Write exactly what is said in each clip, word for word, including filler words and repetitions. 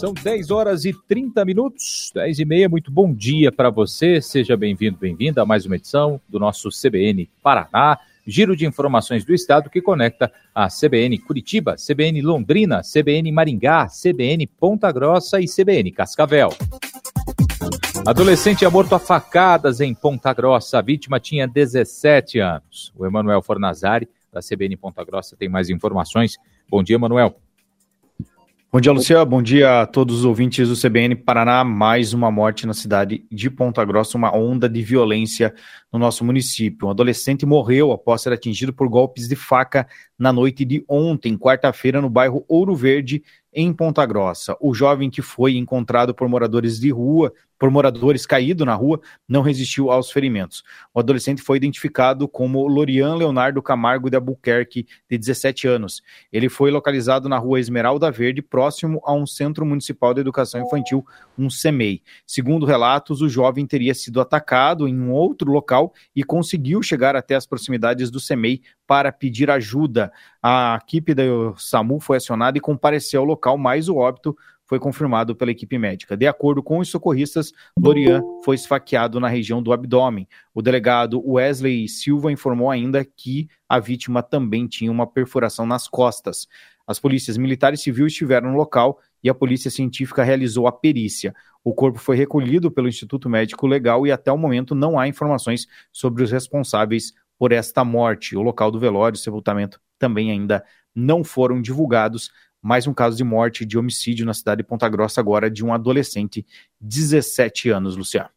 São dez horas e trinta minutos, dez e meia, muito bom dia para você, seja bem-vindo, bem-vinda a mais uma edição do nosso C B N Paraná, giro de informações do estado que conecta a C B N Curitiba, C B N Londrina, C B N Maringá, C B N Ponta Grossa e C B N Cascavel. Adolescente é morto a facadas em Ponta Grossa, a vítima tinha dezessete anos. O Emanuel Fornazari, da C B N Ponta Grossa, tem mais informações. Bom dia, Emanuel. Bom dia, Luciano. Bom dia a todos os ouvintes do C B N Paraná. Mais uma morte na cidade de Ponta Grossa, uma onda de violência no nosso município. Um adolescente morreu após ser atingido por golpes de faca na noite de ontem, quarta-feira, no bairro Ouro Verde, em Ponta Grossa. O jovem, que foi encontrado por moradores de rua, por moradores caído na rua, não resistiu aos ferimentos. O adolescente foi identificado como Lorian Leonardo Camargo de Albuquerque, de dezessete anos. Ele foi localizado na rua Esmeralda Verde, próximo a um Centro Municipal de Educação Infantil, um CEMEI. Segundo relatos, o jovem teria sido atacado em um outro local e conseguiu chegar até as proximidades do CEMEI para pedir ajuda. A equipe do SAMU foi acionada e compareceu ao local, mas o óbito foi confirmado pela equipe médica. De acordo com os socorristas, Lorian foi esfaqueado na região do abdômen. O delegado Wesley Silva informou ainda que a vítima também tinha uma perfuração nas costas. As polícias militar e civil estiveram no local e a polícia científica realizou a perícia. O corpo foi recolhido pelo Instituto Médico Legal e até o momento não há informações sobre os responsáveis por esta morte. O local do velório e sepultamento também ainda não foram divulgados. Mais um caso de morte e de homicídio na cidade de Ponta Grossa, agora de um adolescente, dezessete anos, Luciano.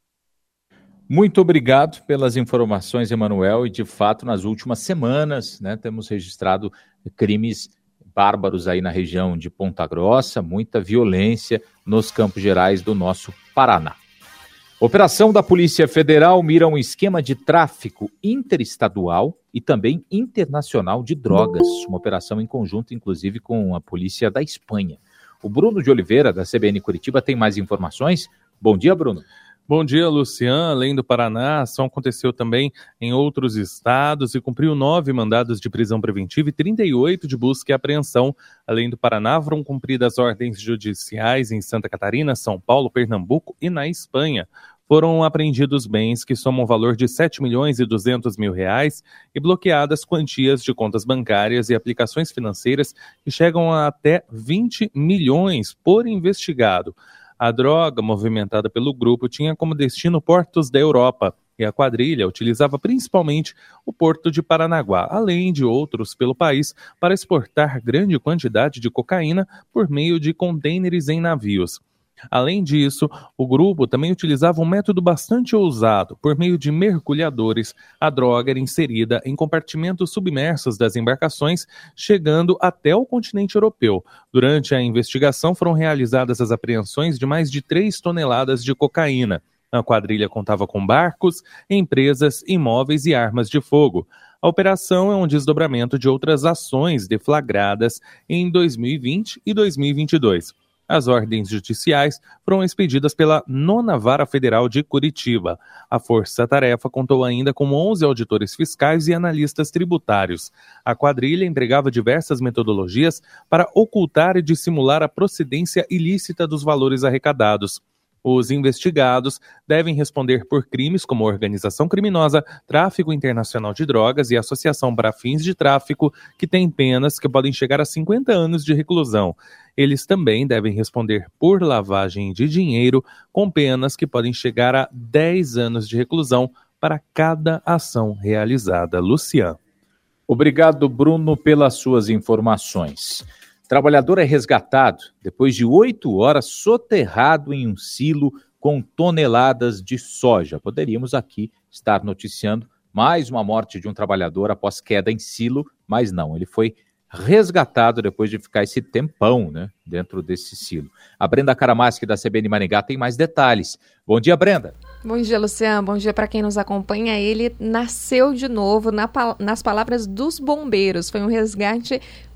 Muito obrigado pelas informações, Emanuel, e de fato nas últimas semanas, né, temos registrado crimes bárbaros aí na região de Ponta Grossa, muita violência nos Campos Gerais do nosso Paraná. Operação da Polícia Federal mira um esquema de tráfico interestadual e também internacional de drogas. Uma operação em conjunto, inclusive, com a polícia da Espanha. O Bruno de Oliveira, da C B N Curitiba, tem mais informações. Bom dia, Bruno. Bom dia, Luciano. Além do Paraná, a ação aconteceu também em outros estados e cumpriu nove mandados de prisão preventiva e trinta e oito de busca e apreensão. Além do Paraná, foram cumpridas ordens judiciais em Santa Catarina, São Paulo, Pernambuco e na Espanha. Foram apreendidos bens que somam o valor de sete milhões e duzentos mil reais e bloqueadas quantias de contas bancárias e aplicações financeiras que chegam a até vinte milhões por investigado. A droga movimentada pelo grupo tinha como destino portos da Europa e a quadrilha utilizava principalmente o porto de Paranaguá, além de outros pelo país, para exportar grande quantidade de cocaína por meio de contêineres em navios. Além disso, o grupo também utilizava um método bastante ousado. Por meio de mergulhadores, a droga era inserida em compartimentos submersos das embarcações, chegando até o continente europeu. Durante a investigação, foram realizadas as apreensões de mais de três toneladas de cocaína. A quadrilha contava com barcos, empresas, imóveis e armas de fogo. A operação é um desdobramento de outras ações deflagradas em dois mil e vinte e dois mil e vinte e dois. As ordens judiciais foram expedidas pela Nona Vara Federal de Curitiba. A força-tarefa contou ainda com onze auditores fiscais e analistas tributários. A quadrilha empregava diversas metodologias para ocultar e dissimular a procedência ilícita dos valores arrecadados. Os investigados devem responder por crimes como organização criminosa, tráfico internacional de drogas e associação para fins de tráfico, que têm penas que podem chegar a cinquenta anos de reclusão. Eles também devem responder por lavagem de dinheiro, com penas que podem chegar a dez anos de reclusão para cada ação realizada. Luciano. Obrigado, Bruno, pelas suas informações. Trabalhador é resgatado depois de oito horas soterrado em um silo com toneladas de soja. Poderíamos aqui estar noticiando mais uma morte de um trabalhador após queda em silo, mas não, ele foi resgatado depois de ficar esse tempão, né, dentro desse silo. A Brenda Karamaschi, da C B N Maringá, tem mais detalhes. Bom dia, Brenda. Bom dia, Luciano. Bom dia para quem nos acompanha. Ele nasceu de novo na, nas palavras dos bombeiros. Foi um resgate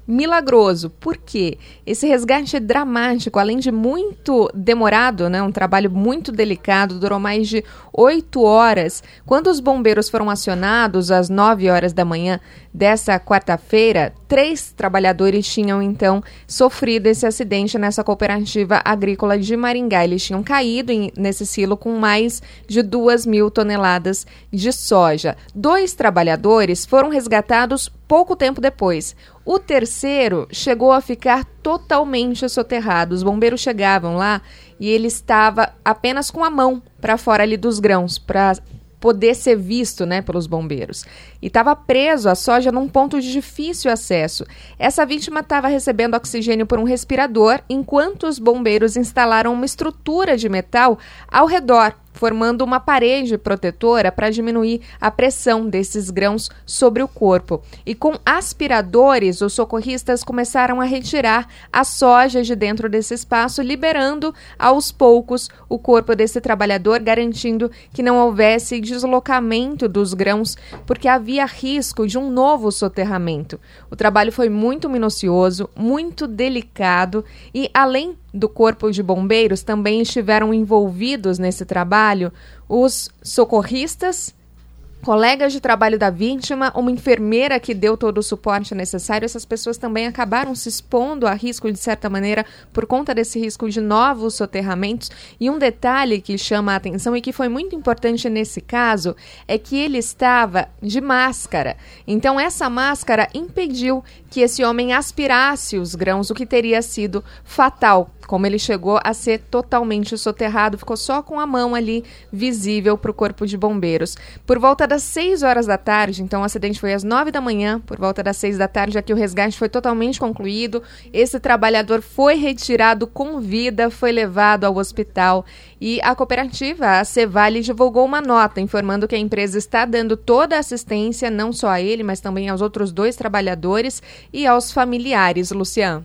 milagroso. Por quê? Esse resgate dramático, além de muito demorado, né, um trabalho muito delicado, durou mais de oito horas. Quando os bombeiros foram acionados às nove horas da manhã dessa quarta-feira, três trabalhadores tinham então sofrido esse acidente nessa cooperativa agrícola de Maringá. Eles tinham caído em, nesse silo com mais de duas mil toneladas de soja. Dois trabalhadores foram resgatados pouco tempo depois. O terceiro chegou a ficar totalmente soterrado. Os bombeiros chegavam lá e ele estava apenas com a mão para fora ali dos grãos, para poder ser visto, né, pelos bombeiros. E estava preso a soja num ponto de difícil acesso. Essa vítima estava recebendo oxigênio por um respirador, enquanto os bombeiros instalaram uma estrutura de metal ao redor, formando uma parede protetora para diminuir a pressão desses grãos sobre o corpo. E com aspiradores, os socorristas começaram a retirar a soja de dentro desse espaço, liberando aos poucos o corpo desse trabalhador, garantindo que não houvesse deslocamento dos grãos, porque havia risco de um novo soterramento. O trabalho foi muito minucioso, muito delicado e, além do Corpo de Bombeiros, também estiveram envolvidos nesse trabalho os socorristas, colegas de trabalho da vítima, uma enfermeira que deu todo o suporte necessário. Essas pessoas também acabaram se expondo a risco, de certa maneira, por conta desse risco de novos soterramentos. E um detalhe que chama a atenção e que foi muito importante nesse caso é que ele estava de máscara. Então, essa máscara impediu que esse homem aspirasse os grãos, o que teria sido fatal. Como ele chegou a ser totalmente soterrado, ficou só com a mão ali visível para o Corpo de Bombeiros. Por volta das seis horas da tarde, então o acidente foi às nove da manhã, por volta das seis da tarde, aqui o resgate foi totalmente concluído. Esse trabalhador foi retirado com vida, foi levado ao hospital e a cooperativa, a Cevale, divulgou uma nota informando que a empresa está dando toda a assistência, não só a ele, mas também aos outros dois trabalhadores e aos familiares. Luciano.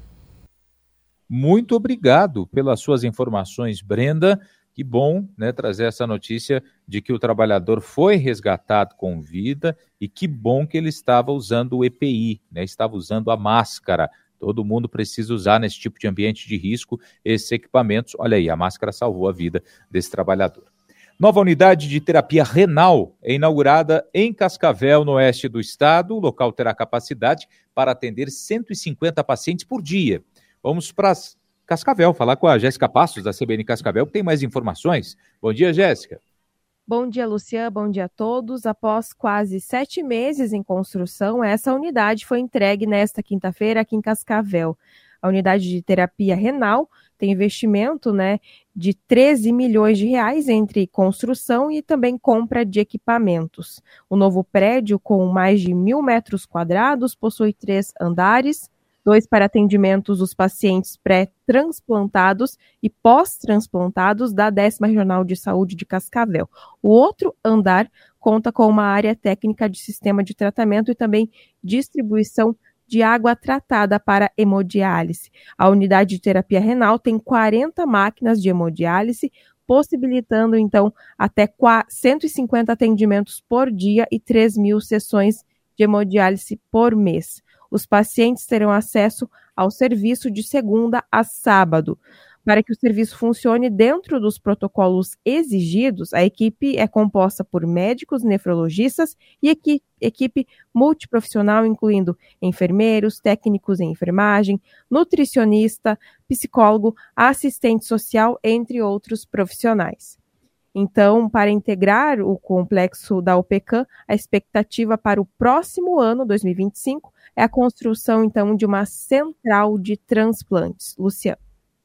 Muito obrigado pelas suas informações, Brenda. Que bom, né, trazer essa notícia de que o trabalhador foi resgatado com vida e que bom que ele estava usando o E P I, né, estava usando a máscara. Todo mundo precisa usar nesse tipo de ambiente de risco esses equipamentos. Olha aí, a máscara salvou a vida desse trabalhador. Nova unidade de terapia renal é inaugurada em Cascavel, no oeste do estado. O local terá capacidade para atender cento e cinquenta pacientes por dia. Vamos para Cascavel, falar com a Jéssica Passos, da C B N Cascavel, que tem mais informações. Bom dia, Jéssica. Bom dia, Luciano. Bom dia a todos. Após quase sete meses em construção, essa unidade foi entregue nesta quinta-feira aqui em Cascavel. A unidade de terapia renal tem investimento, né, de treze milhões de reais entre construção e também compra de equipamentos. O novo prédio, com mais de mil metros quadrados, possui três andares, dois para atendimentos dos pacientes pré-transplantados e pós-transplantados da décima Regional de Saúde de Cascavel. O outro andar conta com uma área técnica de sistema de tratamento e também distribuição de água tratada para hemodiálise. A unidade de terapia renal tem quarenta máquinas de hemodiálise, possibilitando, então, até cento e cinquenta atendimentos por dia e três mil sessões de hemodiálise por mês. Os pacientes terão acesso ao serviço de segunda a sábado. Para que o serviço funcione dentro dos protocolos exigidos, a equipe é composta por médicos, nefrologistas e equi- equipe multiprofissional, incluindo enfermeiros, técnicos em enfermagem, nutricionista, psicólogo, assistente social, entre outros profissionais. Então, para integrar o complexo da U P C A M, a expectativa para o próximo ano, dois mil e vinte e cinco, é a construção, então, de uma central de transplantes. Luciano.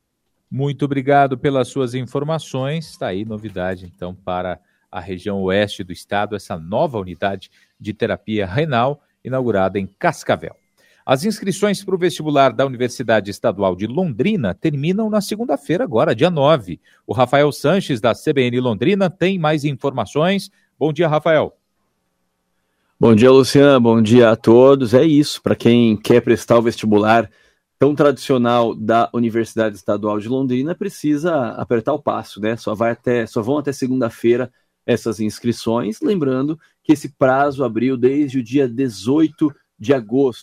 Muito obrigado pelas suas informações. Está aí novidade, então, para a região oeste do estado, essa nova unidade de terapia renal inaugurada em Cascavel. As inscrições para o vestibular da Universidade Estadual de Londrina terminam na segunda-feira, agora, dia nove. O Rafael Sanches, da C B N Londrina, tem mais informações. Bom dia, Rafael. Bom dia, Luciano. Bom dia a todos. É isso, para quem quer prestar o vestibular tão tradicional da Universidade Estadual de Londrina, precisa apertar o passo, né? Só, vai até, só vão até segunda-feira essas inscrições. Lembrando que esse prazo abriu desde o dia dezoito de agosto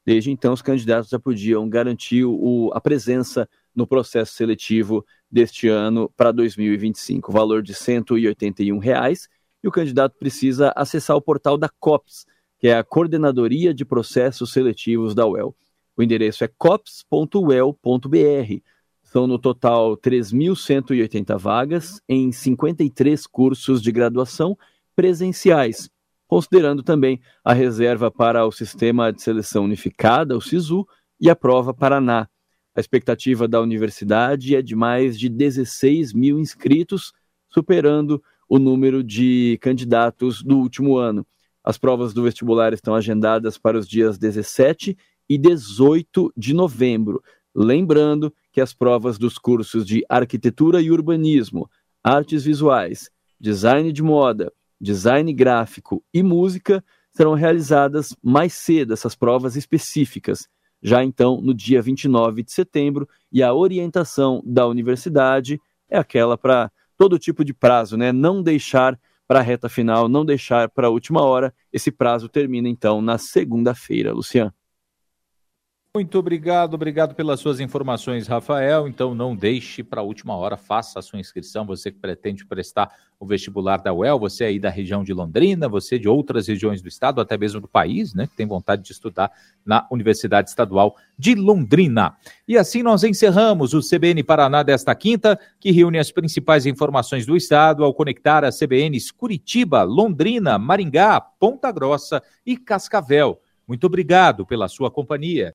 Desde então, os candidatos já podiam garantir o, a presença no processo seletivo deste ano para dois mil e vinte e cinco, o valor de cento e oitenta e um reais, e o candidato precisa acessar o portal da COPS, que é a Coordenadoria de Processos Seletivos da U E L. O endereço é cops ponto u e l ponto b r. São no total três mil cento e oitenta vagas em cinquenta e três cursos de graduação presenciais, considerando também a reserva para o Sistema de Seleção Unificada, o SISU, e a Prova Paraná. A expectativa da universidade é de mais de dezesseis mil inscritos, superando o número de candidatos do último ano. As provas do vestibular estão agendadas para os dias dezessete e dezoito de novembro. Lembrando que as provas dos cursos de Arquitetura e Urbanismo, Artes Visuais, Design de Moda, Design Gráfico e Música serão realizadas mais cedo, essas provas específicas, já então no dia vinte e nove de setembro, e a orientação da universidade é aquela para todo tipo de prazo, né? Não deixar para a reta final, não deixar para a última hora. Esse prazo termina então na segunda-feira, Luciano. Muito obrigado, obrigado pelas suas informações, Rafael. Então não deixe para a última hora, faça a sua inscrição, você que pretende prestar o vestibular da U E L, você aí da região de Londrina, você de outras regiões do estado, até mesmo do país, né, que tem vontade de estudar na Universidade Estadual de Londrina. E assim nós encerramos o C B N Paraná desta quinta, que reúne as principais informações do estado ao conectar as C B Ns Curitiba, Londrina, Maringá, Ponta Grossa e Cascavel. Muito obrigado pela sua companhia.